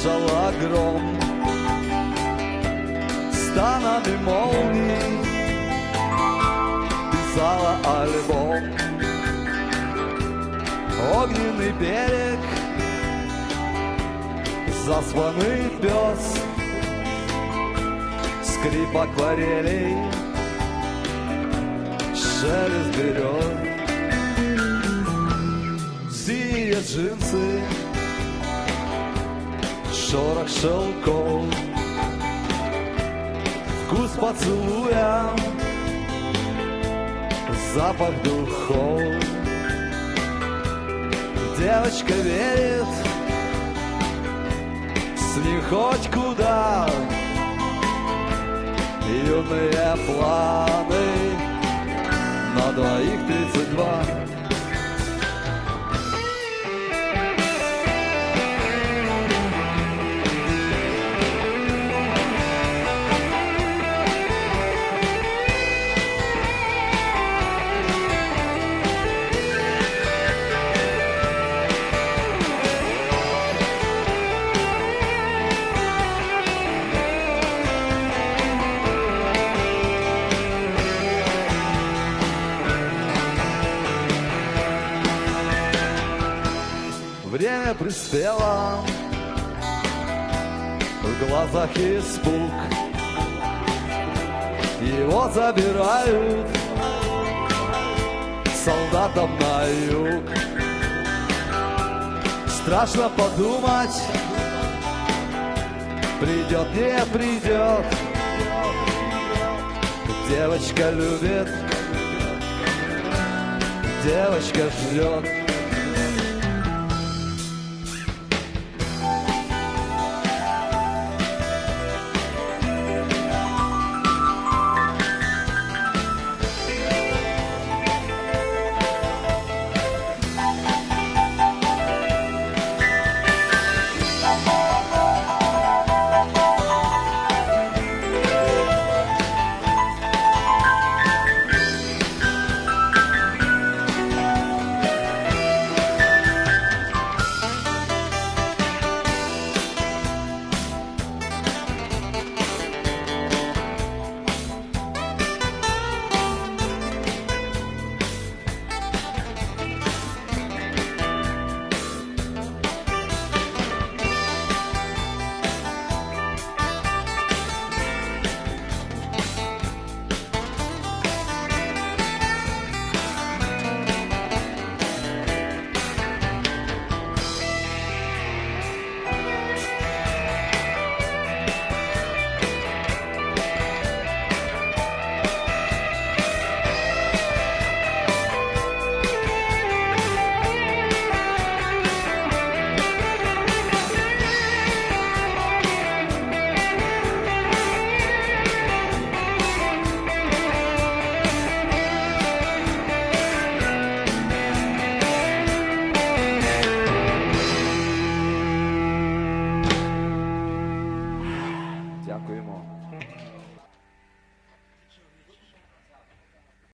слышала гром станами молний, писала альбом. Огненный берег, заспанный пес, скрип акварелей, шелест берез. Синие джинсы, шорох шелков, вкус поцелуя, запах духов. Девочка верит с ним хоть куда, юные планы на двоих 32. Время приспело, в глазах испуг. Его забирают солдатам на юг. Страшно подумать, придет, не придет. Девочка любит, девочка ждет. Дякуємо.